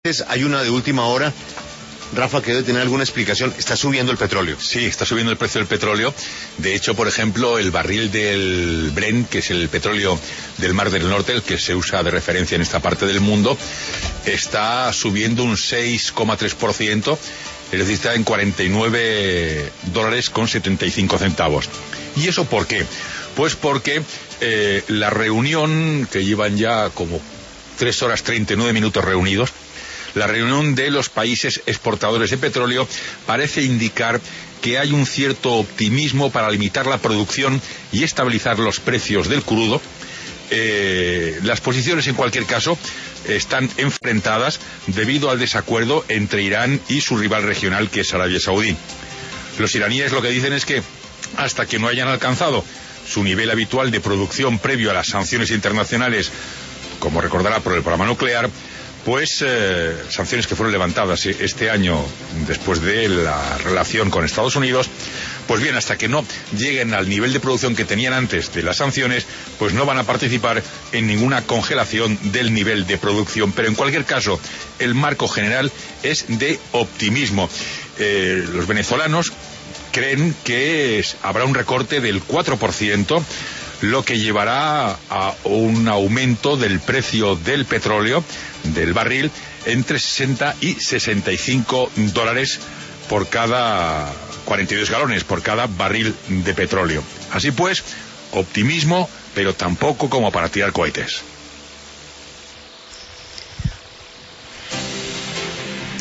Hay una de última hora, Rafa, que debe tener alguna explicación. Está subiendo el petróleo. Sí, está subiendo el precio del petróleo. De hecho, por ejemplo, el barril del Brent, que es el petróleo del Mar del Norte, el que se usa de referencia en esta parte del mundo, está subiendo un 6,3%, es decir, está en $49,75. ¿Y eso por qué? Pues porque la reunión, que llevan ya como 3 horas 39 minutos reunidos, la reunión de los países exportadores de petróleo parece indicar que hay un cierto optimismo para limitar la producción y estabilizar los precios del crudo. Las posiciones, en cualquier caso, están enfrentadas debido al desacuerdo entre Irán y su rival regional, que es Arabia Saudí. Los iraníes lo que dicen es que hasta que no hayan alcanzado su nivel habitual de producción previo a las sanciones internacionales, como recordará por el programa nuclear, pues sanciones que fueron levantadas este año después de la relación con Estados Unidos, pues bien, hasta que no lleguen al nivel de producción que tenían antes de las sanciones, pues no van a participar en ninguna congelación del nivel de producción. Pero en cualquier caso, el marco general es de optimismo. Los venezolanos creen que habrá un recorte del 4%, lo que llevará a un aumento del precio del petróleo, del barril, entre 60 y 65 dólares por cada 42 galones, por cada barril de petróleo. Así pues, optimismo, pero tampoco como para tirar cohetes.